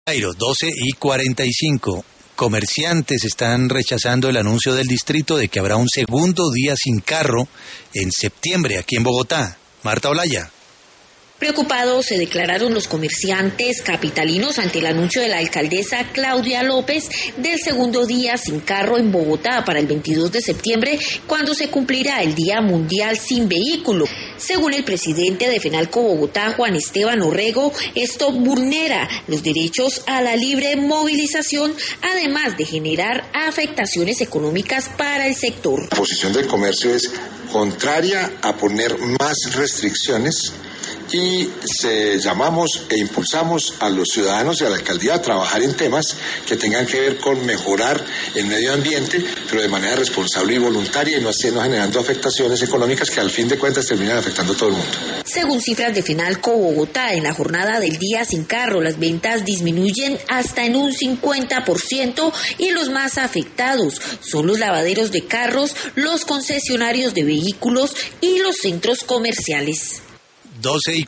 Jairo, 12:45. Comerciantes están rechazando el anuncio del distrito de que habrá un segundo día sin carro en septiembre aquí en Bogotá. Marta Olaya. Preocupados se declararon los comerciantes capitalinos ante el anuncio de la alcaldesa Claudia López del segundo día sin carro en Bogotá para el 22 de septiembre, cuando se cumplirá el Día Mundial sin Vehículo. Según el presidente de FENALCO Bogotá, Juan Esteban Orrego, esto vulnera los derechos a la libre movilización, además de generar afectaciones económicas para el sector. La posición del comercio es contraria a poner más restricciones y llamamos e impulsamos a los ciudadanos y a la alcaldía a trabajar en temas que tengan que ver con mejorar el medio ambiente, pero de manera responsable y voluntaria y no generando afectaciones económicas que al fin de cuentas terminan afectando a todo el mundo. Según cifras de FENALCO Bogotá, en la jornada del día sin carro, las ventas disminuyen hasta en un 50% y los más afectados son los lavaderos de carros, los concesionarios de vehículos y los centros comerciales. 12:46.